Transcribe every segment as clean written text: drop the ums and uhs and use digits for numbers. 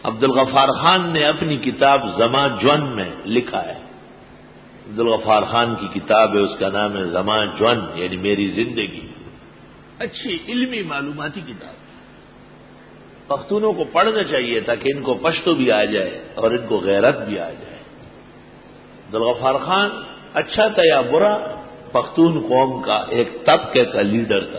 عبدالغفار خان نے اپنی کتاب زماں جون میں لکھا ہے. عبدالغفار خان کی کتاب ہے، اس کا نام ہے زماں جون، یعنی میری زندگی. اچھی علمی معلوماتی کتاب. پختونوں کو پڑھنا چاہیے تاکہ ان کو پشتو بھی آ جائے اور ان کو غیرت بھی آ جائے. عبدالغفار خان اچھا تھا یا برا، پختون قوم کا ایک طبقے کا لیڈر تھا.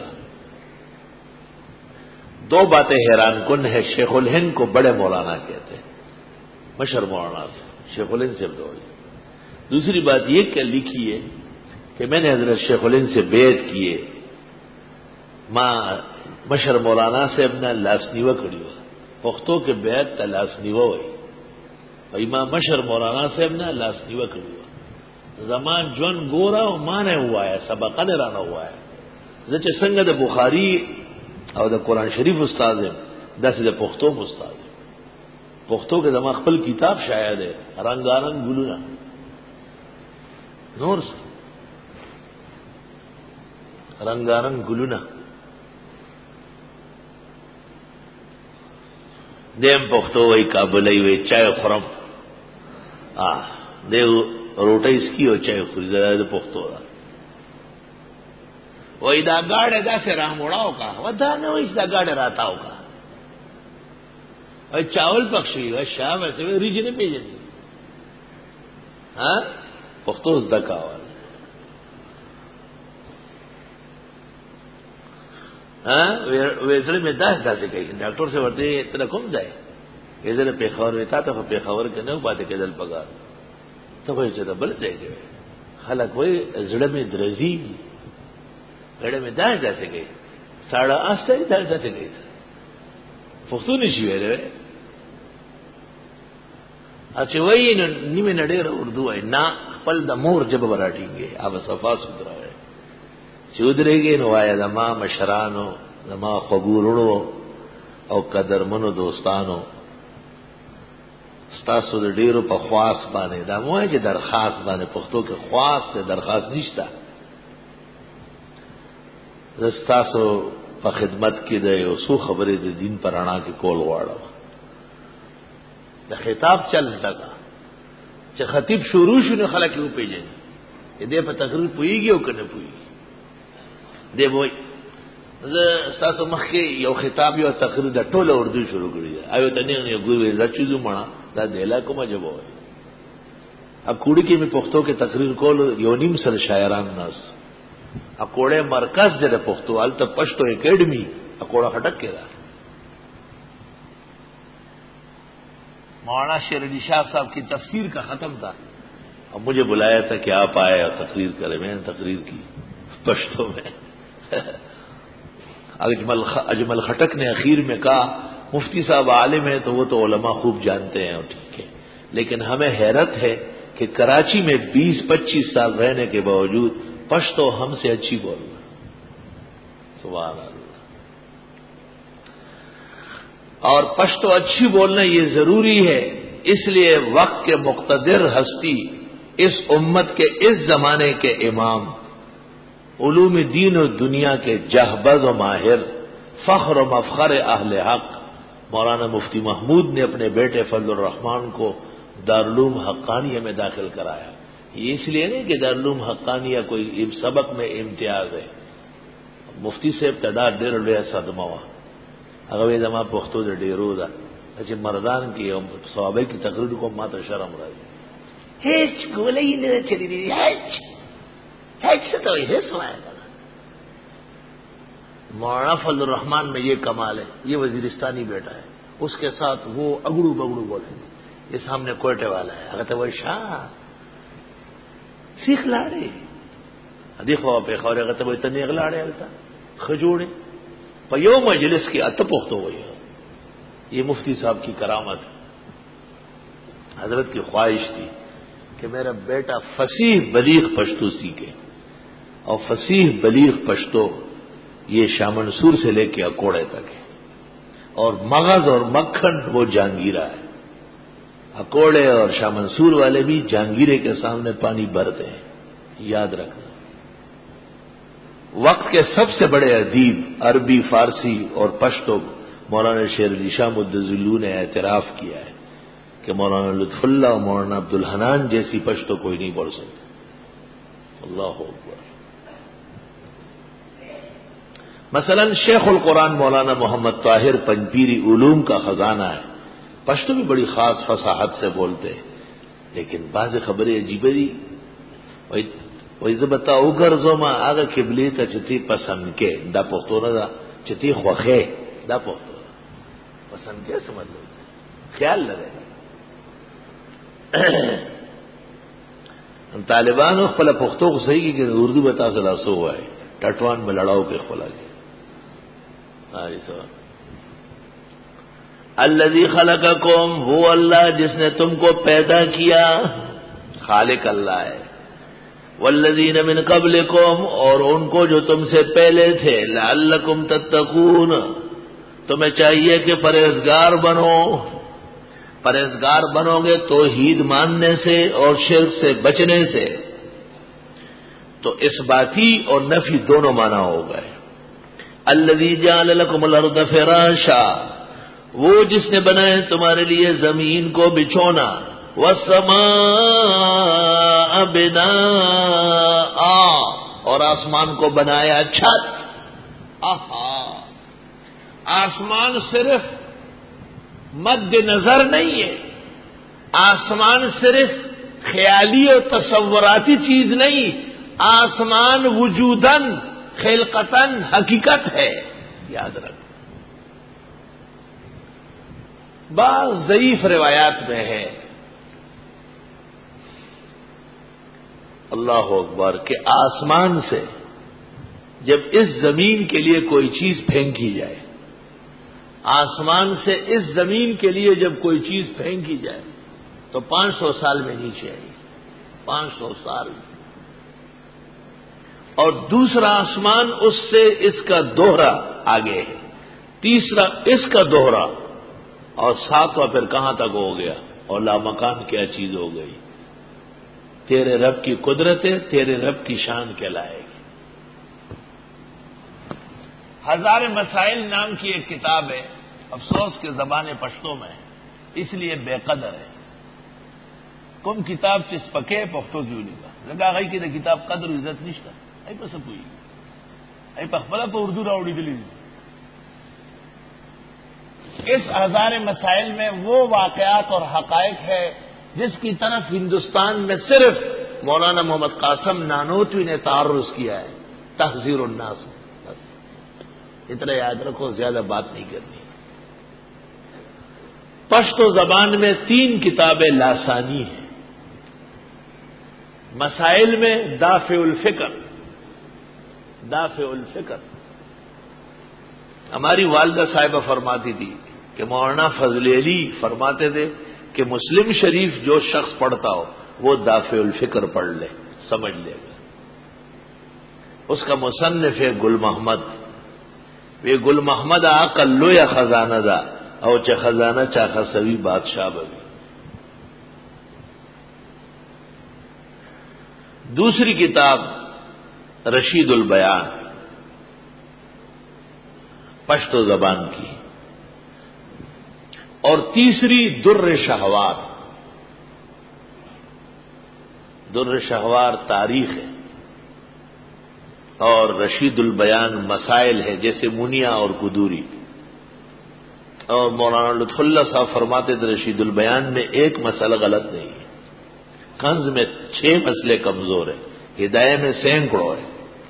دو باتیں حیران کن ہے. شیخ الہند کو بڑے مولانا کہتے ہیں، مشر مولانا سے، شیخ الہند سے دوڑی. دوسری بات یہ کہ لکھی ہے کہ میں نے حضرت شیخ الہند سے بیعت کیے، ماں مشر مولانا سے اپنا لاسنیوہ کڑی ہوا، پختوں کے بیعت تا لاسنیوہ ہوئی، اور ماں مشر مولانا سے اپنا لاسنیوہ کڑی ہوا. زمان جون گورا و مانے ہوا ہے، سبقہ نے رانا ہوا ہے. زچ سنگ د بخاری اور دا قرآن شریف استاد ہے، دس د پختوں استاد ہے. پختوں کے زمان خپل کتاب شاید ہے رنگارنگ گلونا نور سے رنگارنگ گلونا. دیم پختو وئی کابلئی وئی چائے خورم دے روٹی اس کی ہو چائے خوری دا پختو دا وئی دا گاڑے دا سے رام اڑاؤ کا و دا نہ وئی دا گاڑے راتاؤ کا اور چاول پکشی و شاہ ویسے ریج نے بھیجن ہاں پختو اس دا کاوال ویسے میں داس سے کہی ڈاکٹر سے ورتے اتنا کم جائے ادھر پیخور ہوتا تو پیخور کے نہیں پاتے کہ دل پگار تو کوئی چاہتا بل جائے گا خلق وہی زڑے میں درزی گڑے میں داس سے گئی 8:30 داس سے گئی تھا پختو نشی رہے. اچھا وہی نیمے نڈیر اردو ہے نہ پل دا مور جب براٹیں گے اب صفا ستھرا ہے چودرے گے نوایا دما مشرانو دما خبورڑو او قدر منو دوستانو ستاسو د ډیرو په خواص باندې دا موای چې درخواست باندې پښتو کې خواص ته درخواست نشته. ستاسو په خدمت کې د یو څو خبرې د دین پر اړه کې کول غواړم. د خطاب چل لگا چې خطیب شروع شونه خلک یو پیژني چې دې په تقریر پويږي او کنه پويږي. دی وای زه تاسو مخکې یو خطاب یو تقریر د ټوله اردو شروع کړی دی ایو ته نه ګورې راچېزو مړه دا دیلا کومه جواب وای ا کوړی کې می پښتو کې تقریر کول یو نیم سره شاعران ناس ا کوړې مرکز د پښتو الته پښتو اکیډمي ا کوړه خټک کړه. مولانا شیر علی شاہ صاحب کی تفسیر کا ختم تھا اور مجھے بلایا تھا کہ آپ آئے اور تقریر کریں. میں نے تقریر کی پشتو میں. اجمل خٹک نے اخیر میں کہا مفتی صاحب عالم ہیں تو وہ تو علماء خوب جانتے ہیں اور ٹھیک ہے لیکن ہمیں حیرت ہے کہ کراچی میں 20-25 سال رہنے کے باوجود پشتو ہم سے اچھی بول رہا. سبحان اللہ. اور پشتو اچھی بولنا یہ ضروری ہے اس لیے وقت کے مقتدر ہستی اس امت کے اس زمانے کے امام علوم دین و دنیا کے جہبذ و ماہر فخر و مفخر اہل حق مولانا مفتی محمود نے اپنے بیٹے فضل الرحمان کو دارالعلوم حقانیہ میں داخل کرایا. یہ اس لیے نہیں کہ دارالعلوم حقانیہ کوئی سبق میں امتیاز ہے. مفتی سے ابتدا ڈیر لویا صدمہ ہوا اگر یہ جمع پختو دے ڈیرو دا اچھے مردان کی صحابہ کی تقریر کو ماتا شرم راجی ہیچ گولے ہی نہیں چلی دی ہیچ سے تو ہی سنایا گا. مولانا فضل الرحمان میں یہ کمال ہے یہ وزیرستانی بیٹا ہے اس کے ساتھ وہ اگڑو بگڑو بولیں گے. یہ سامنے کوئٹے والا ہے اگر تو وہ شاہ سیکھ لاڑے دیکھو پہ خور اگر تو وہ اتنے اگلاڑے التا کھجوڑے پیو مجلس کی اتپوخت ہو گئی. یہ مفتی صاحب کی کرامت ہے. حضرت کی خواہش تھی کہ میرا بیٹا فصیح بلیغ پشتو سیکھے اور فصیح بلیغ پشتو یہ شاہ منصور سے لے کے اکوڑے تک ہے اور مغز اور مکھن وہ جہانگیرہ ہے. اکوڑے اور شاہ منصور والے بھی جہانگیرے کے سامنے پانی بھرتے ہیں. یاد رکھنا وقت کے سب سے بڑے ادیب عربی فارسی اور پشتو مولانا شیر علی شاہ مدظلو نے اعتراف کیا ہے کہ مولانا لطف اللہ اور مولانا عبد الحنان جیسی پشتو کوئی نہیں پڑھ سکتا. اللہ اکبر. مثلا شیخ القرآن مولانا محمد طاہر پنجپیری علوم کا خزانہ ہے. پشتو بھی بڑی خاص فصاحت سے بولتے ہیں، لیکن بعض خبریں عجیب دی. وہی بتاؤ گرزو ما آگا قبلی تا چتی پسند کے دا پختو دا چتی خوخے دا پختو پسند کے سمجھ لو، خیال لگے. طالبان خپل پختو کو صحیح کی کہ اردو بتا سلا سو ہوا ہے ٹٹوان میں لڑاؤ کے خلا گیا. الذی خلقکم، وہ اللہ جس نے تم کو پیدا کیا، خالق اللہ ہے. والذین من قبلکم، اور ان کو جو تم سے پہلے تھے، لعلکم تتقون، تمہیں چاہیے کہ پرہیزگار بنو. پرہیزگار بنو گے توحید ماننے سے اور شرک سے بچنے سے. تو اس باتی اور نفی دونوں معنی ہو گئے. الذی جعل لکم الارض فراشا، وہ جس نے بنائے تمہارے لیے زمین کو بچھونا. والسماء بناء، اور آسمان کو بنایا چھت. آسمان صرف مد نظر نہیں ہے، آسمان صرف خیالی اور تصوراتی چیز نہیں، آسمان وجوداً خلقتاً حقیقت ہے. یاد رکھ. بعض ضعیف روایات میں ہے، اللہ اکبر، کہ آسمان سے جب اس زمین کے لیے کوئی چیز پھینکی جائے، آسمان سے اس زمین کے لیے جب کوئی چیز پھینکی جائے تو 500 سال میں نیچے آئی. 500 سال. اور دوسرا آسمان اس سے اس کا دوہرا آگے ہے، تیسرا اس کا دوہرا، اور ساتواں پھر کہاں تک ہو گیا. اور لامکان کیا چیز ہو گئی. تیرے رب کی قدرت ہے، تیرے رب کی شان کہلائے گی. ہزار مسائل نام کی ایک کتاب ہے، افسوس کے زبان پشتو میں اس لیے بے قدر ہے. کم کتاب چس پکے پختو کیوں نہیں کا لگا گئی کہ کتاب قدر عزت نشتا ای پس کوئی ای پخبلا پہ اردو راوڑی دلی. اس ہزار مسائل میں وہ واقعات اور حقائق ہے جس کی طرف ہندوستان میں صرف مولانا محمد قاسم نانوتوی نے تعرض کیا ہے. تحذیر الناس، بس اتنا یاد رکھو، زیادہ بات نہیں کرنی. پشتو زبان میں 3 کتابیں لاسانی ہیں. مسائل میں دافع الفکر. دافع الفکر ہماری والدہ صاحبہ فرماتی تھی کہ مولانا فضل علی فرماتے تھے کہ مسلم شریف جو شخص پڑھتا ہو وہ دافع الفکر پڑھ لے، سمجھ لے گا. اس کا مصنف ہے گل محمد. یہ گل محمد کلو یا خزانہ دا او چا خزانہ چاخا سوی بادشاہ بوی. دوسری کتاب رشید البیان، پشتو زبان کی. اور تیسری در شہوار. در شہوار تاریخ ہے، اور رشید البیان مسائل ہے، جیسے منیا اور قدوری. اور مولانا لطف اللہ صاحب فرماتے تھے رشید البیان میں ایک مسئلہ غلط نہیں ہے. کنز میں 6 مسئلے کمزور ہیں، ہدایہ میں سینکڑوں ہے.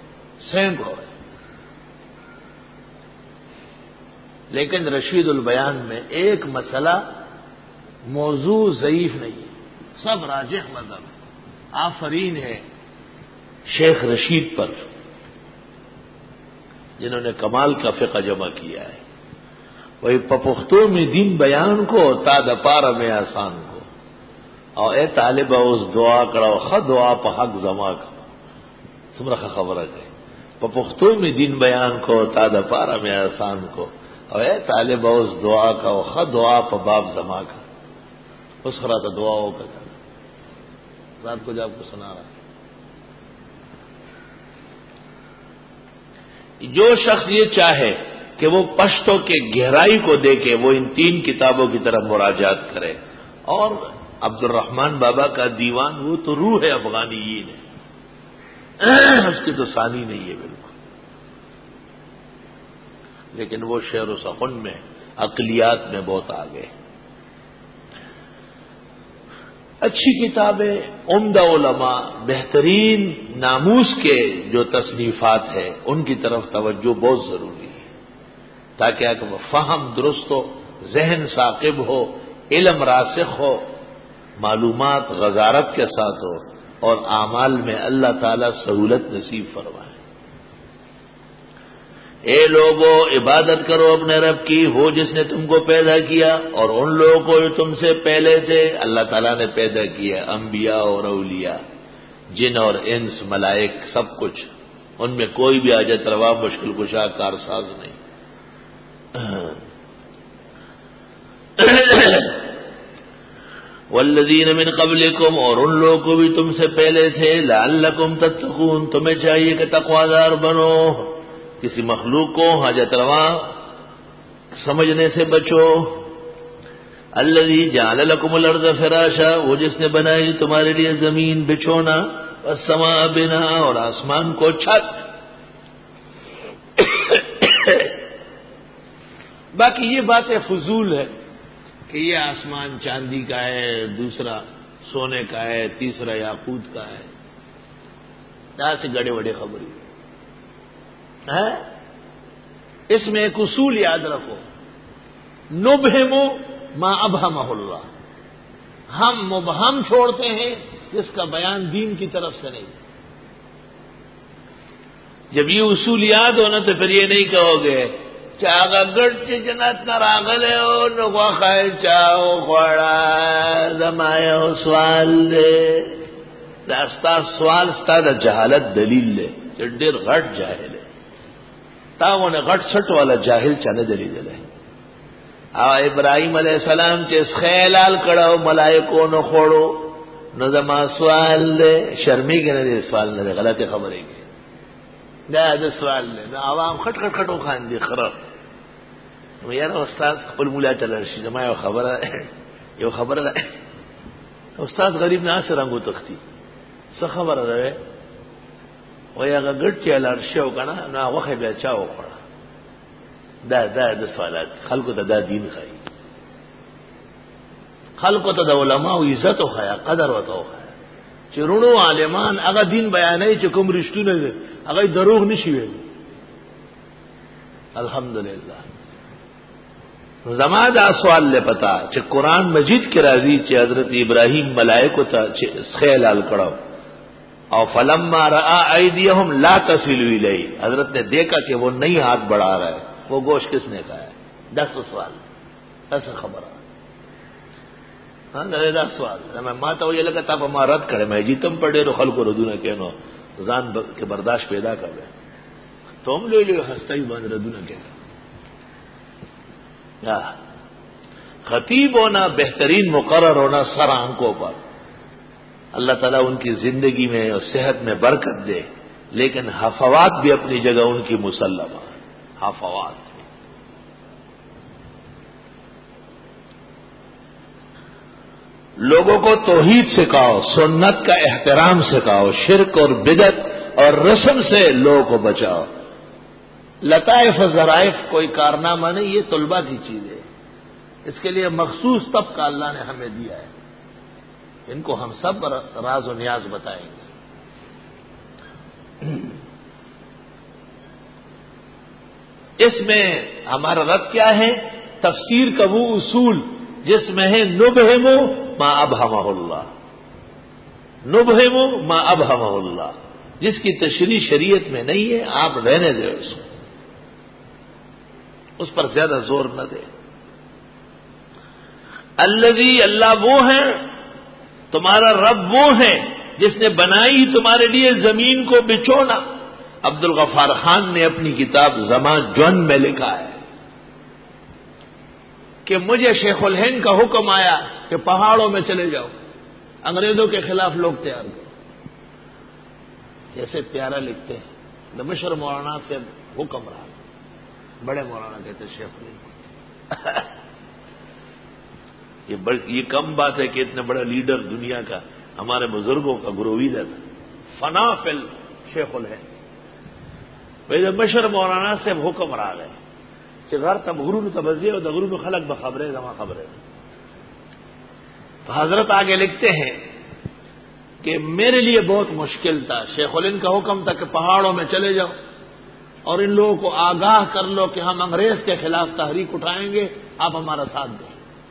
لیکن رشید البیان میں ایک مسئلہ موضوع ضعیف نہیں ہے، سب راجح مذہب ہے. آفرین ہے شیخ رشید پر جنہوں نے کمال کا فقہ جمع کیا ہے. وہی پپختوں میں دین بیان کو تا دپارا میں آسان کو، اور اے طالبہ اس دعا کرو خد دعا پہ حق زما کا سمرخ خبر ہے. پپختوں میں دین بیان کو تا دپارا میں آسان کو، اور اے طالبہ اس دعا کا خد دعا پہ باب زما کا. اس خرا تو دعا ہو کر رات کو جب کو سنا رہا. جو شخص یہ چاہے کہ وہ پشتوں کے گہرائی کو دیکھے، وہ ان 3 کتابوں کی طرف مراجعات کرے. اور عبد الرحمان بابا کا دیوان وہ تو روح ہے افغانیین ہے، اس کی تو ثانی نہیں ہے بالکل، لیکن وہ شعر و سخن میں عقلیات میں بہت آگے. اچھی کتابیں، عمدہ علماء، بہترین ناموس کے جو تصنیفات ہیں ان کی طرف توجہ بہت ضروری ہے، تاکہ فہم درست ہو، ذہن ثاقب ہو، علم راسخ ہو، معلومات غزارت کے ساتھ ہو، اور اعمال میں اللہ تعالی سہولت نصیب فرمائے. اے لوگو عبادت کرو اپنے رب کی، وہ جس نے تم کو پیدا کیا، اور ان لوگوں کو جو تم سے پہلے تھے اللہ تعالیٰ نے پیدا کیا، انبیاء اور اولیاء، جن اور انس، ملائک، سب کچھ، ان میں کوئی بھی حاجت روا، مشکل کشا، کارساز نہیں. والذین من قبلکم، اور ان لوگوں کو بھی تم سے پہلے تھے، لعلکم تتقون، تمہیں چاہیے کہ تقوادار بنو، کسی مخلوق کو حاجت روا سمجھنے سے بچو. الذی جعل لکم الارض فراشا، وہ جس نے بنائی تمہارے لیے زمین بچھونا، والسماء بناء، اور آسمان کو چھت. باقی یہ باتیں فضول ہے کہ یہ آسمان چاندی کا ہے، دوسرا سونے کا ہے، تیسرا یاقوت کا ہے، ایسے گڑے وڑے خبری ہے. اس میں ایک اصول یاد رکھو، نبہم ما ابہمہ اللہ، ہم مبہم چھوڑتے ہیں جس کا بیان دین کی طرف سے نہیں. جب یہ اصول یاد ہونا تو پھر یہ نہیں کہو گے چاگا گڑ جنت نہ راغل ہے اور نگوا خائے چاہو خوڑا زمایا ہو سوال لے راستا سوال ستا دا جہالت دلیل لے چڈیر غٹ جاہل ہے تاو نے غٹ سٹ والا جاہل چانے دلیل لے. ابراہیم علیہ السلام کے خیلال کڑاو ملائکو نو خوڑو نو زما سوال لے شرمی کے نہ سوال نہ غلط خبر ہے دا سوال لے نو عوام خٹ خٹ خٹو خان دی خراب یار استاد خپل مولا تلرشي زما یو خبره ده استاد غریب نه سره رنگو تختی څه خبره ده وای هغه ګټ چې لارشه وکنه نو هغه بیا چا وکړه دا د سوالات خلکو ته دا دین خای خلکو ته د علماء عزت او حیا قدر وته چې رونو عالمان هغه دین بیانوي چې کوم رښتونه دي هغه دروغ نشي ویل. الحمدللہ زما دا سوال لے پتا چې قرآن مجید کی راضی چې حضرت ابراہیم ملائکو تا خیلال کڑاو او فلما رآ ایدیہم لا تصل الیہ حضرت نے دیکھا کہ وہ نہیں ہاتھ بڑھا رہا ہے وہ گوشت کس نے کہا ہے 10 سوال 10 خبر ہاں 10 سوال میں ماتا یہ لگا تھا ما رد کرے میں جیتم پڑے رو خلق ردو نہ کہنو زان کے برداشت پیدا کر رہے تم لے لو ہنستا ہی بند ردو نہ کہنا. خطیب ہونا بہترین مقرر ہونا سر آنکھوں پر اللہ تعالیٰ ان کی زندگی میں اور صحت میں برکت دے لیکن حفوات بھی اپنی جگہ ان کی مسلمہ حفوات. لوگوں کو توحید سکھاؤ سنت کا احترام سکھاؤ شرک اور بدعت اور رسم سے لوگوں کو بچاؤ. لطائف و ظرائف کوئی کارنامہ نہیں یہ طلباء کی چیز ہے اس کے لیے مخصوص طبقہ اللہ نے ہمیں دیا ہے ان کو ہم سب راز و نیاز بتائیں گے. اس میں ہمارا رد کیا ہے تفسیر کا وہ اصول جس میں ہے نبہم ما ابہمہ اللہ نبہم ما ابہمہ اللہ جس کی تشریح شریعت میں نہیں ہے آپ رہنے دیں اس پر زیادہ زور نہ دے. الذی اللہ وہ ہے تمہارا رب وہ ہے جس نے بنائی تمہارے لیے زمین کو بچھونا. عبد الغفار خان نے اپنی کتاب زمان جون میں لکھا ہے کہ مجھے شیخ الہند کا حکم آیا کہ پہاڑوں میں چلے جاؤ انگریزوں کے خلاف لوگ تیار کرو جیسے پیارا لکھتے ہیں مشر مولانا سے حکم رہا بڑے مولانا کہتے شیخ یہ کم بات ہے کہ اتنے بڑا لیڈر دنیا کا ہمارے بزرگوں کا گرویدہ تھا. فنا فل شیخ الہند ویسے مشر مولانا سے حکم رہا گئے کہ غیر تب غرو میں تبزیے اور غرو میں خلق بخبریں جمع خبریں. تو حضرت آگے لکھتے ہیں کہ میرے لیے بہت مشکل تھا. شیخ الہند کا حکم تھا کہ پہاڑوں میں چلے جاؤ اور ان لوگوں کو آگاہ کر لو کہ ہم انگریز کے خلاف تحریک اٹھائیں گے, آپ ہمارا ساتھ دیں.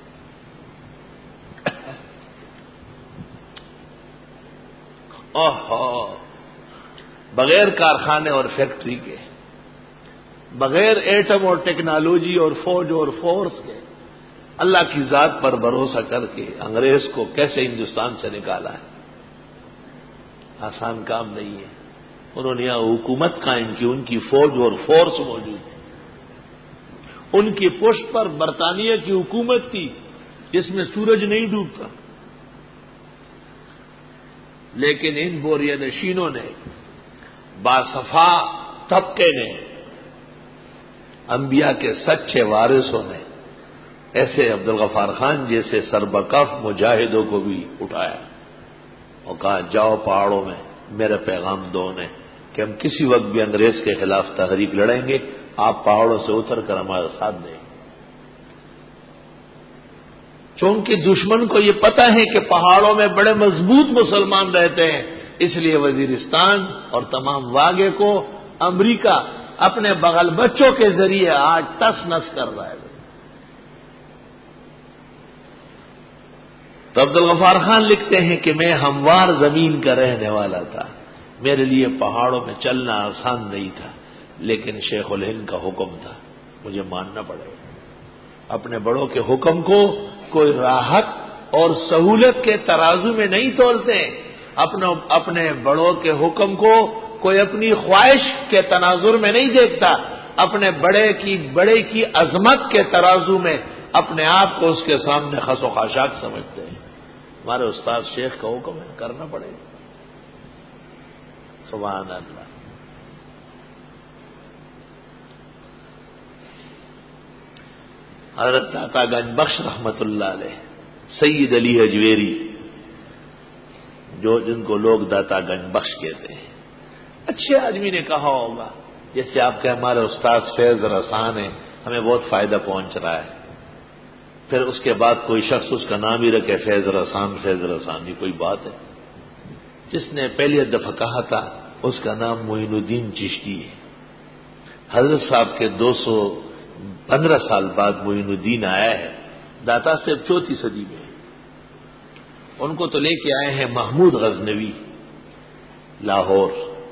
بغیر کارخانے اور فیکٹری کے, بغیر ایٹم اور ٹیکنالوجی اور فوج اور فورس کے, اللہ کی ذات پر بھروسہ کر کے انگریز کو کیسے ہندوستان سے نکالا ہے. آسان کام نہیں ہے. انہوں نے یہاں حکومت قائم کی, ان کی فوج اور فورس موجود تھی, ان کی پشت پر برطانیہ کی حکومت تھی جس میں سورج نہیں ڈوبتا. لیکن ان بوریہ نشینوں نے, باصفا طبقے نے, انبیاء کے سچے وارثوں نے ایسے عبدالغفار خان جیسے سربکف مجاہدوں کو بھی اٹھایا اور کہا جاؤ پہاڑوں میں میرا پیغام دو نے کہ ہم کسی وقت بھی انگریز کے خلاف تحریک لڑیں گے, آپ پہاڑوں سے اتر کر ہمارا ساتھ دیں. چونکہ دشمن کو یہ پتہ ہے کہ پہاڑوں میں بڑے مضبوط مسلمان رہتے ہیں, اس لیے وزیرستان اور تمام واگے کو امریکہ اپنے بغل بچوں کے ذریعے آج تس نس کر رہا ہے. تو عبدالغفار خان لکھتے ہیں کہ میں ہموار زمین کا رہنے والا تھا, میرے لیے پہاڑوں میں چلنا آسان نہیں تھا, لیکن شیخ الہند کا حکم تھا, مجھے ماننا پڑے گا. اپنے بڑوں کے حکم کو کوئی راحت اور سہولت کے ترازو میں نہیں تولتے, اپنے بڑوں کے حکم کو کوئی اپنی خواہش کے تناظر میں نہیں دیکھتا, اپنے بڑے کی عظمت کے ترازو میں اپنے آپ کو اس کے سامنے خس و خاشاک سمجھتے ہیں. ہمارے استاد شیخ کا حکم ہے, کرنا پڑے گا. سبحان اللہ. حضرت داتا گنج بخش رحمت اللہ علیہ, سید علی اجویری جن کو لوگ داتا گنج بخش کہتے ہیں, اچھے آدمی نے کہا ہوگا جیسے آپ کے ہمارے استاد فیض رسان ہیں, ہمیں بہت فائدہ پہنچ رہا ہے, پھر اس کے بعد کوئی شخص اس کا نام ہی رکھے فیض رسان, یہ کوئی بات ہے؟ جس نے پہلی دفعہ کہا تھا اس کا نام معین الدین چشتی ہے. حضرت صاحب کے 215 سال بعد معین الدین آیا ہے, داتا صاحب 4 صدی میں. ان کو تو لے کے آئے ہیں محمود غزنوی لاہور,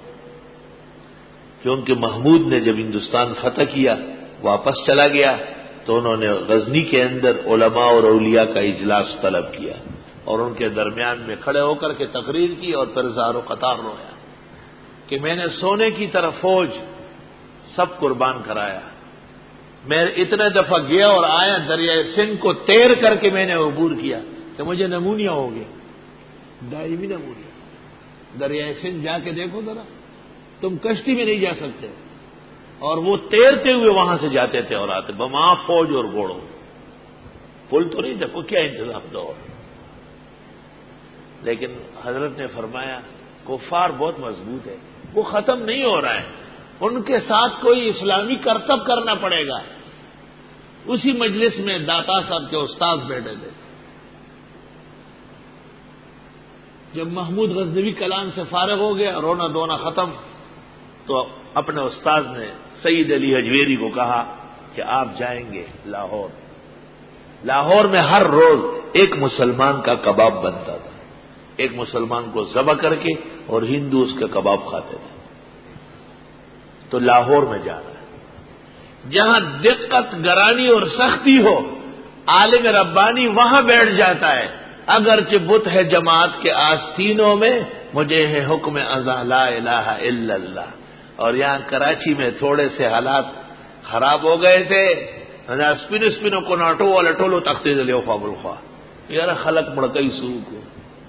کیونکہ محمود نے جب ہندوستان فتح کیا واپس چلا گیا تو انہوں نے غزنی کے اندر علماء اور اولیاء کا اجلاس طلب کیا اور ان کے درمیان میں کھڑے ہو کر کے تقریر کی اور پھر زار و قطار رویا کہ میں نے سونے کی طرح فوج سب قربان کرایا, میں اتنے دفعہ گیا اور آیا, دریائے سندھ کو تیر کر کے میں نے عبور کیا کہ مجھے نمونیا ہو گیا, دائمی نمونیا. دریائے سندھ جا کے دیکھو ذرا, تم کشتی میں نہیں جا سکتے, اور وہ تیرتے ہوئے وہاں سے جاتے تھے اور آتے, وہاں فوج اور گھوڑوں, پل تو نہیں دیکھو کیا انتظام دو. لیکن حضرت نے فرمایا کفار بہت مضبوط ہے, وہ ختم نہیں ہو رہا ہے, ان کے ساتھ کوئی اسلامی کرتب کرنا پڑے گا. اسی مجلس میں داتا صاحب کے استاد بیٹھے تھے. جب محمود غزنوی کلام سے فارغ ہو گیا, رونا دھونا ختم, تو اپنے استاد نے سید علی اجویری کو کہا کہ آپ جائیں گے لاہور. لاہور میں ہر روز ایک مسلمان کا کباب بنتا تھا, ایک مسلمان کو ذبح کر کے, اور ہندو اس کا کباب کھاتے تھے. تو لاہور میں جانا ہے, جہاں دقت گرانی اور سختی ہو, عالم ربانی وہاں بیٹھ جاتا ہے. اگرچہ بت ہے جماعت کے آستینوں میں, مجھے ہے حکم ازاں لا الہ الا اللہ. اور یہاں کراچی میں تھوڑے سے حالات خراب ہو گئے تھے, اسپنو کو ناٹو والا ٹولو تختی دلو خواب الخواہ, یار خلق مڑکئی سو کو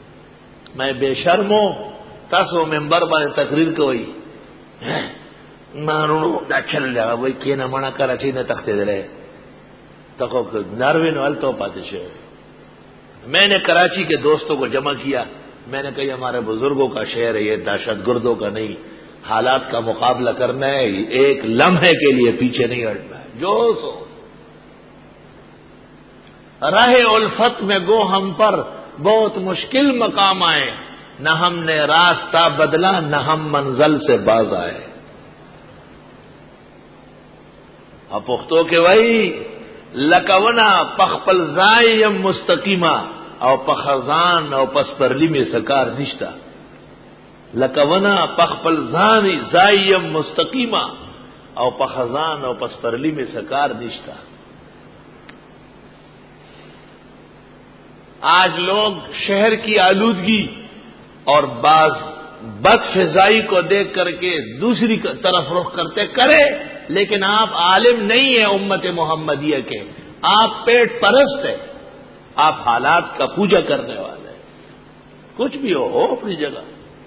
میں بے شرمو تسو ممبر بنے تقریر کوئی دا چل جائے وہی کی نہ منا کراچی نے تختے دلے تکو ناروے نو التو پاتے شے. میں نے کراچی کے دوستوں کو جمع کیا. میں نے کہا ہمارے بزرگوں کا شہر ہے، یہ دہشت گردوں کا نہیں. حالات کا مقابلہ کرنا ہے، ایک لمحے کے لیے پیچھے نہیں ہٹنا ہے. جو سو راہ الفت میں گو ہم پر بہت مشکل مقام آئے، نہ ہم نے راستہ بدلا نہ ہم منزل سے باز آئے. اب پختو کے وہی لکونا پخپل زائم مستقیمہ او پخزان او پسپرلی میں سکار نشتا. لکونا پخپل زائم مستقیمہ او پخزان او پسپرلی میں سکار نشتا. آج لوگ شہر کی آلودگی اور بعض بد فضائی کو دیکھ کر کے دوسری طرف رخ کرتے کرے، لیکن آپ عالم نہیں ہیں امت محمدیہ کے، آپ پیٹ پرست ہیں، آپ حالات کا پوجا کرنے والے ہیں. کچھ بھی ہو اپنی جگہ.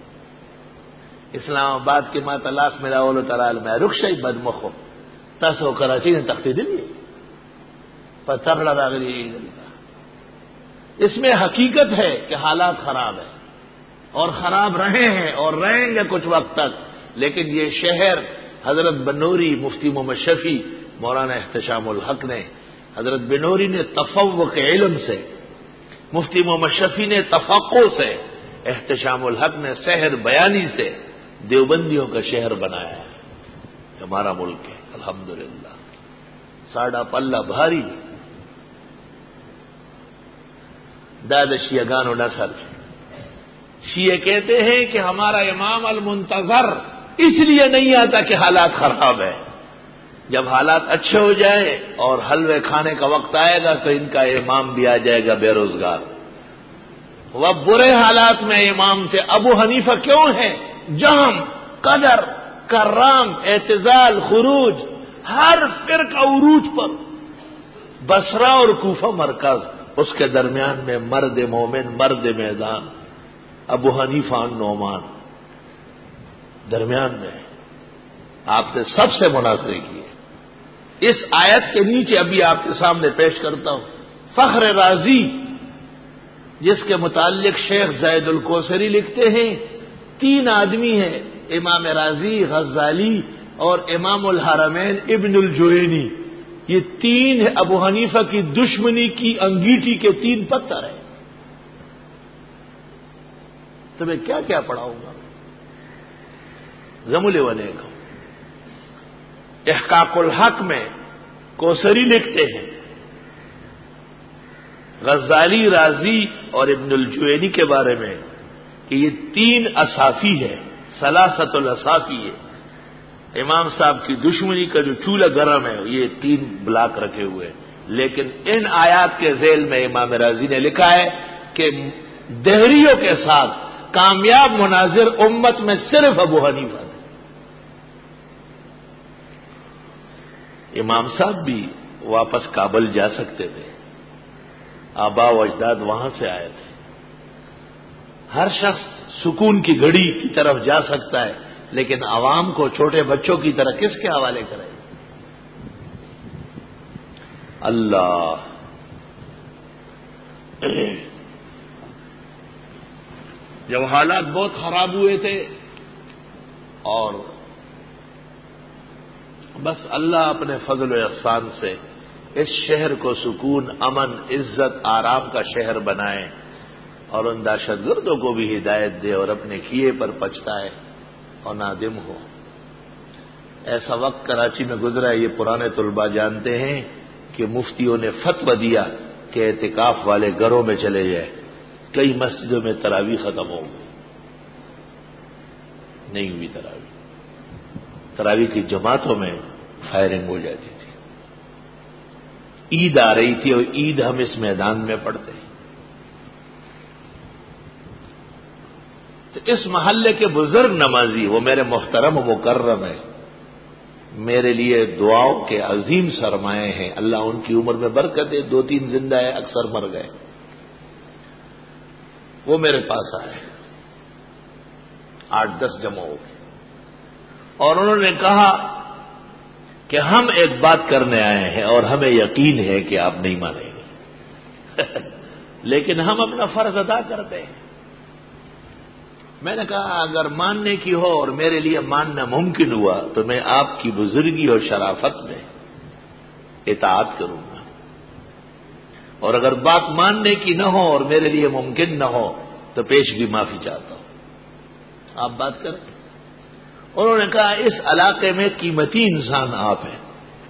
اسلام آباد کے ماتلاس میں راول تلال میں رخشی بدمخو تسو کراچی نے تختی دلی پتھر لڑا گئی. اس میں حقیقت ہے کہ حالات خراب ہیں اور خراب رہے ہیں اور رہیں گے کچھ وقت تک. لیکن یہ شہر حضرت بنوری، مفتی محمد شفیع، مولانا احتشام الحق نے، حضرت بنوری نے تفوق علم سے، مفتی محمد شفیع نے تفقع سے، احتشام الحق نے سحر بیانی سے دیوبندیوں کا شہر بنایا ہے. ہمارا ملک ہے الحمدللہ. ساڑا پلہ بھاری داد شیعہ گانو نسل. شیعہ کہتے ہیں کہ ہمارا امام المنتظر اس لیے نہیں آتا کہ حالات خراب ہے. جب حالات اچھے ہو جائے اور حلوے کھانے کا وقت آئے گا تو ان کا امام بھی آ جائے گا بے روزگار. وہ برے حالات میں امام تھے. ابو حنیفہ کیوں ہیں؟ جہم، قدر، کرام، اعتزال، خروج، ہر فرقہ عروج پر. بصرہ اور کوفہ مرکز، اس کے درمیان میں مرد مومن، مرد میدان ابو حنیفہ النعمان درمیان میں. آپ نے سب سے مناظرے کیے. اس آیت کے نیچے ابھی آپ کے سامنے پیش کرتا ہوں فخر رازی، جس کے متعلق شیخ زید الکوثری لکھتے ہیں 3 آدمی ہیں، امام رازی، غزالی اور امام الحرمین ابن الجوینی. یہ 3 ابو حنیفہ کی دشمنی کی انگیٹھی کے 3 پتھر ہیں. تمہیں کیا کیا پڑھاؤں گا. زمولے والے کو احقاق الحق میں کوثری لکھتے ہیں غزالی، رازی اور ابن الجوینی کے بارے میں کہ یہ 3 اصافی ہے، ثلاثۃ الاصافی ہے. امام صاحب کی دشمنی کا جو چولہا گرم ہے یہ 3 بلاک رکھے ہوئے. لیکن ان آیات کے ذیل میں امام رازی نے لکھا ہے کہ دہریوں کے ساتھ کامیاب مناظر امت میں صرف ابو حنیفہ تھے. امام صاحب بھی واپس کابل جا سکتے تھے، آبا و اجداد وہاں سے آئے تھے. ہر شخص سکون کی گھڑی کی طرف جا سکتا ہے، لیکن عوام کو چھوٹے بچوں کی طرح کس کے حوالے کرے. اللہ جب حالات بہت خراب ہوئے تھے اور بس اللہ اپنے فضل و احسان سے اس شہر کو سکون، امن، عزت، آرام کا شہر بنائے اور ان دہشت گردوں کو بھی ہدایت دے اور اپنے کیے پر پچھتائے اور نادم ہو. ایسا وقت کراچی میں گزرا ہے. یہ پرانے طلباء جانتے ہیں کہ مفتیوں نے فتویٰ دیا کہ اعتکاف والے گھروں میں چلے جائے. کئی مسجدوں میں تراویح ختم ہو گئی، نہیں ہوئی تراویح. تراویح کی جماعتوں میں فائرنگ ہو جاتی تھی. عید آ رہی تھی اور عید ہم اس میدان میں پڑھتے ہیں. تو اس محلے کے بزرگ نمازی، وہ میرے محترم و مکرم ہیں، میرے لیے دعاؤں کے عظیم سرمایہ ہیں. اللہ ان کی عمر میں برکت دے. 2-3 زندہ ہے، اکثر مر گئے. وہ میرے پاس آئے، 8-10 جمع ہو گئے. اور انہوں نے کہا کہ ہم ایک بات کرنے آئے ہیں اور ہمیں یقین ہے کہ آپ نہیں مانیں گے لیکن ہم اپنا فرض ادا کرتے ہیں۔ میں نے کہا اگر ماننے کی ہو اور میرے لیے ماننا ممکن ہوا تو میں آپ کی بزرگی اور شرافت میں اطاعت کروں گا، اور اگر بات ماننے کی نہ ہو اور میرے لیے ممکن نہ ہو تو پیشگی معافی چاہتا ہوں، آپ بات کریں۔ انہوں نے کہا اس علاقے میں قیمتی انسان آپ ہیں،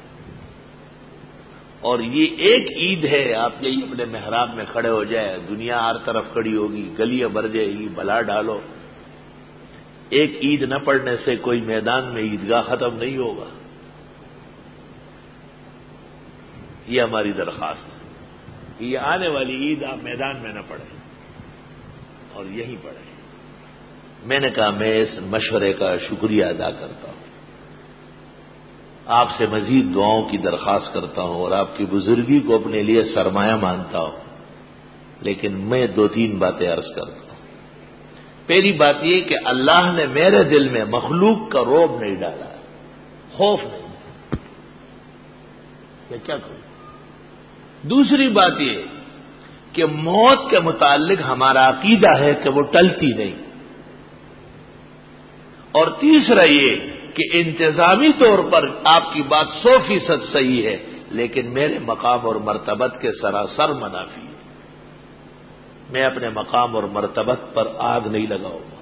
اور یہ ایک عید ہے، آپ یہی اپنے محراب میں کھڑے ہو جائے، دنیا ہر طرف کھڑی ہوگی، گلیاں بھر جائے گی، بھلا ڈالو، ایک عید نہ پڑنے سے کوئی میدان میں عیدگاہ ختم نہیں ہوگا۔ یہ ہماری درخواست ہے کہ یہ آنے والی عید آپ میدان میں نہ پڑھیں اور یہیں پڑھیں۔ میں نے کہا میں اس مشورے کا شکریہ ادا کرتا ہوں، آپ سے مزید دعاؤں کی درخواست کرتا ہوں اور آپ کی بزرگی کو اپنے لیے سرمایہ مانتا ہوں، لیکن میں 2-3 باتیں عرض کرتا ہوں۔ پہلی بات یہ کہ اللہ نے میرے دل میں مخلوق کا رعب نہیں ڈالا، خوف نہیں، یہ کیا کروں۔ دوسری بات یہ کہ موت کے متعلق ہمارا عقیدہ ہے کہ وہ ٹلتی نہیں، اور تیسرا یہ کہ انتظامی طور پر آپ کی بات 100% صحیح ہے، لیکن میرے مقام اور مرتبت کے سراسر منافی ہے، میں اپنے مقام اور مرتبت پر آگ نہیں لگاؤں گا،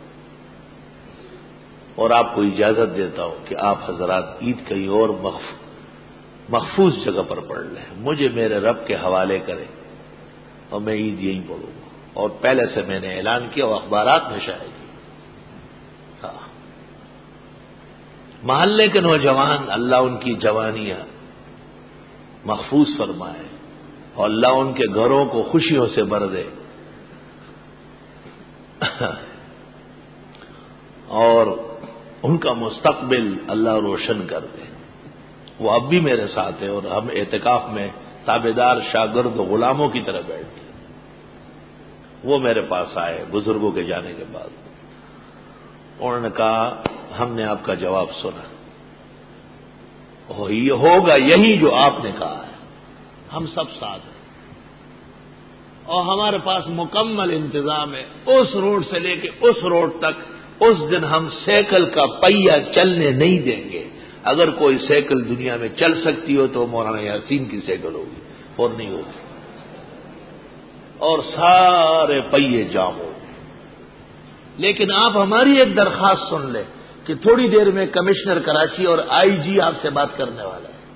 اور آپ کو اجازت دیتا ہوں کہ آپ حضرات عید کہیں اور محفوظ جگہ پر پڑھ لیں، مجھے میرے رب کے حوالے کریں اور میں عید یہیں پڑھوں گا، اور پہلے سے میں نے اعلان کیا اور اخبارات میں شائع کیا۔ محلے کے نوجوان اللہ ان کی جوانیاں محفوظ فرمائے اور اللہ ان کے گھروں کو خوشیوں سے بھر دے، اور ان کا مستقبل اللہ روشن کر دے۔ وہ اب بھی میرے ساتھ ہے اور ہم اعتکاف میں تابعدار شاگرد و غلاموں کی طرح بیٹھتے، وہ میرے پاس آئے بزرگوں کے جانے کے بعد، انہوں نے کہا ہم نے آپ کا جواب سنا، یہ ہوگا یہی جو آپ نے کہا ہے، ہم سب ساتھ ہیں اور ہمارے پاس مکمل انتظام ہے، اس روڈ سے لے کے اس روڈ تک اس دن ہم سائیکل کا پہیہ چلنے نہیں دیں گے، اگر کوئی سائیکل دنیا میں چل سکتی ہو تو مولانا یاسین کی سائیکل ہوگی اور نہیں ہوگی، اور سارے پہیے جام ہو گئے۔ لیکن آپ ہماری ایک درخواست سن لیں کہ تھوڑی دیر میں کمشنر کراچی اور آئی جی آپ سے بات کرنے والا ہے،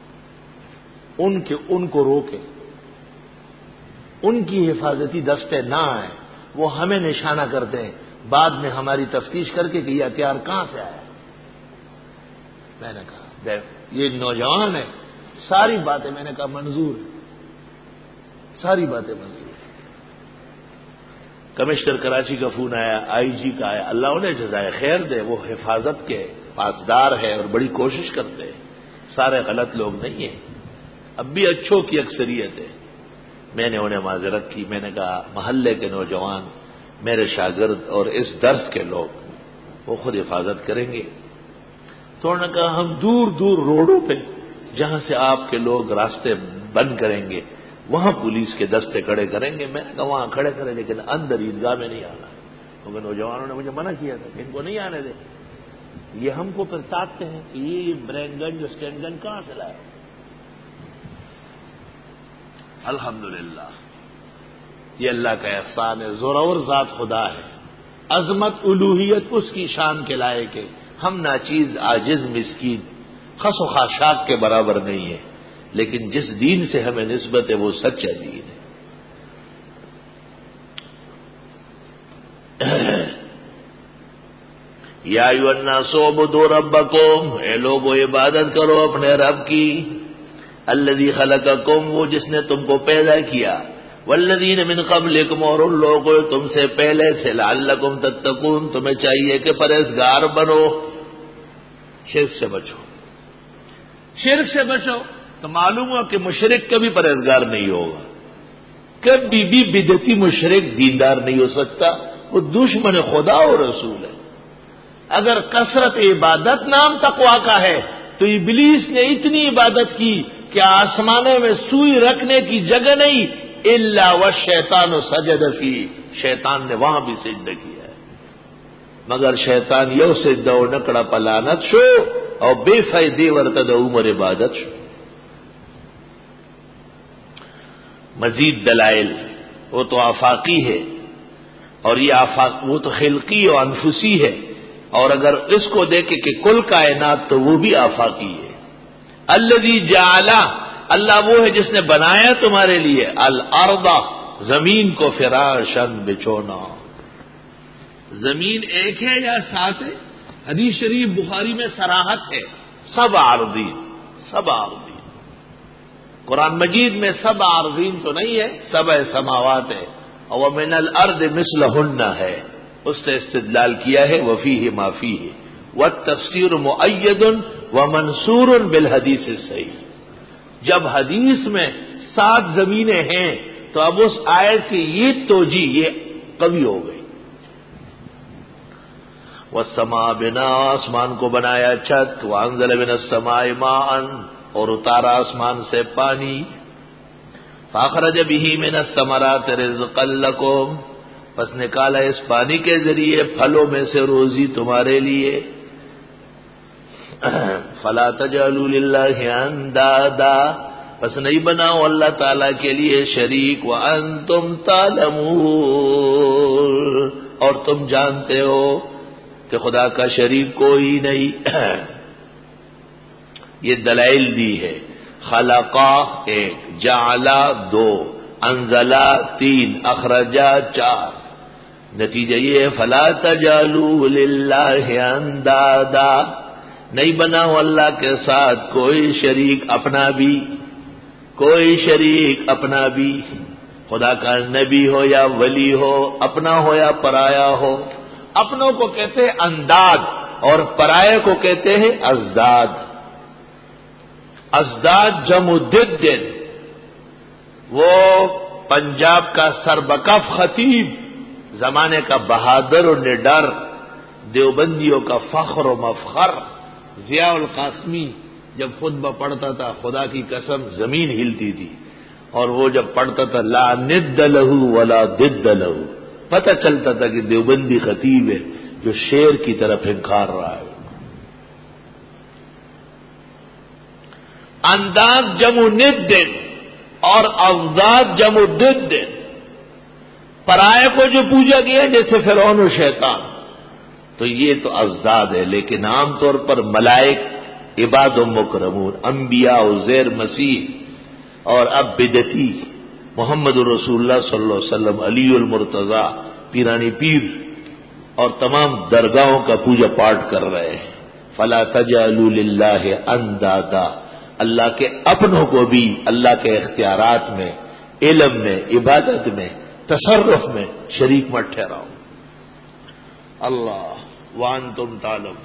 ان کو روکیں، ان کی حفاظتی دستے نہ آئیں، وہ ہمیں نشانہ کرتے ہیں، بعد میں ہماری تفتیش کر کے کہ یہ ہتھیار کہاں سے آیا۔ میں نے کہا یہ نوجوان ہے، ساری باتیں میں نے کہا منظور ہے، ساری باتیں منظور ہیں۔ کمشنر کراچی کا فون آیا، آئی جی کا آیا، اللہ انہیں جزائے خیر دے، وہ حفاظت کے پاسدار ہے اور بڑی کوشش کرتے ہیں، سارے غلط لوگ نہیں ہیں، اب بھی اچھوں کی اکثریت ہے۔ میں نے انہیں معذرت کی، میں نے کہا محلے کے نوجوان میرے شاگرد اور اس درس کے لوگ وہ خود حفاظت کریں گے۔ تو انہوں نے کہا ہم دور دور روڈوں پہ جہاں سے آپ کے لوگ راستے بند کریں گے وہاں پولیس کے دستے کھڑے کریں گے۔ میں نے کہا وہاں کھڑے کریں لیکن اندر عیدگاہ میں نہیں آنا، کیونکہ نوجوانوں نے مجھے منع کیا تھا کہ ان کو نہیں آنے دیں۔ یہ ہم کو پھر تاکتے ہیں کہ یہ برین گن جو اسٹینڈ گن کہاں سے لایا۔ الحمدللہ یہ اللہ کا احسان ہے، زورور ذات خدا ہے، عظمت الوہیت اس کی شان کے لائق ہے، ہم ناچیز عاجز مسکین خس و خاشاک کے برابر نہیں ہے، لیکن جس دین سے ہمیں نسبت ہے وہ سچا دین ہے۔ یا ایھا الناس اعبدوا ربکم، اے لوگو عبادت کرو اپنے رب کی، الذی خلقکم، وہ جس نے تم کو پیدا کیا، والذین من قبلکم، اور ان لوگوں تم سے پہلے سے، لعلکم تتقون، تمہیں چاہیے کہ پرہیزگار بنو، شرک سے بچو، شرک سے بچو۔ تو معلوم ہوا کہ مشرک کبھی پرہیزگار نہیں ہوگا، کبھی بھی بدعتی مشرک دیندار نہیں ہو سکتا، وہ دشمن خدا و رسول ہے۔ اگر کثرت عبادت نام تقویٰ کا ہے تو ابلیس نے اتنی عبادت کی کہ آسمانوں میں سوئی رکھنے کی جگہ نہیں، الا والشیطان سجد فی، شیطان نے وہاں بھی سجدہ کیا ہے، مگر شیطان یو سجدہ و نکڑا پلانت شو اور بے فائدے ورتد عمر عبادت شو۔ مزید دلائل، وہ تو آفاقی ہے، اور یہ آفاق وہ تو خلقی اور انفسی ہے، اور اگر اس کو دیکھے کہ کل کائنات تو وہ بھی آفاقی ہے۔ الذی جعل، اللہ وہ ہے جس نے بنایا تمہارے لیے الارض، زمین کو فراشن، بچھونا۔ زمین ایک ہے یا سات ہے؟ حدیث شریف بخاری میں صراحت ہے، سبع ارضین، سبع ارضین۔ قرآن مجید میں سبع ارضین تو نہیں ہے، سبع سماوات ہے، اور ومن الارض مثلہن ہے، اس سے استدلال کیا ہے وفیہ ما فیہ، والتفسیر مؤید ومنصور بالحدیث الصحیح۔ جب حدیث میں 7 زمینیں ہیں تو اب اس آیت کی یہ توجیہ یہ قوی ہو گئی۔ والسماء بنا، آسمان کو بنایا چھت، وانزل من السماء ماء، اور اتارا آسمان سے پانی، فاخرج به من الثمرات رزقا لكم، پس نکالا اس پانی کے ذریعے پھلوں میں سے روزی تمہارے لیے۔ فلا تجعلوا للہ اندادا، پس نہیں بناؤ اللہ تعالی کے لیے شریک، وانتم تعلمون، اور تم جانتے ہو کہ خدا کا شریک کوئی نہیں۔ یہ دلائل دی ہے، خلقا 1، جعلا 2، انزلا 3، اخرجا 4۔ نتیجہ یہ ہے فلا تجعلوا للہ اندادا، نہیں بناؤ اللہ کے ساتھ کوئی شریک اپنا بھی، کوئی شریک اپنا بھی، خدا کا نبی ہو یا ولی ہو، اپنا ہو یا پرایا ہو۔ اپنوں کو کہتے ہیں انداد، اور پرائے کو کہتے ہیں ازداد۔ ازداد جمع ضد، وہ پنجاب کا سربکف خطیب، زمانے کا بہادر و نڈر، دیوبندیوں کا فخر و مفخر، ضیاء القاسمی جب خطبہ پڑھتا تھا خدا کی قسم زمین ہلتی تھی، اور وہ جب پڑھتا تھا لا ند لہ ولا ضد لہ، پتہ چلتا تھا کہ دیوبندی خطیب ہے جو شیر کی طرف انکار رہا ہے۔ انداز جمع ند اور ازداد جمع ضد، پرائے کو جو پوجا گیا جیسے فرعون و شیطان، تو یہ تو ازداد ہے، لیکن عام طور پر ملائک، عباد و مکرمون، انبیاء و زیر مسیح، اور اب بدعتی محمد رسول اللہ صلی اللہ علیہ وسلم، علی المرتضیٰ، پیرانی پیر، اور تمام درگاہوں کا پوجا پاٹ کر رہے ہیں۔ فلا تجعلوا للہ اندادا، اللہ کے اپنوں کو بھی اللہ کے اختیارات میں، علم میں، عبادت میں، تصرف میں شریک مت ٹھہراؤ۔ اللہ وانتم تعلمون۔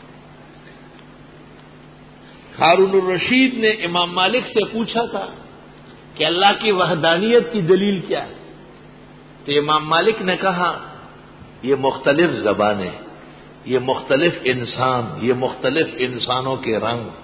ہارون الرشید نے امام مالک سے پوچھا تھا کہ اللہ کی وحدانیت کی دلیل کیا ہے، تو امام مالک نے کہا یہ مختلف زبانیں، یہ مختلف انسان، یہ مختلف انسانوں کے رنگ،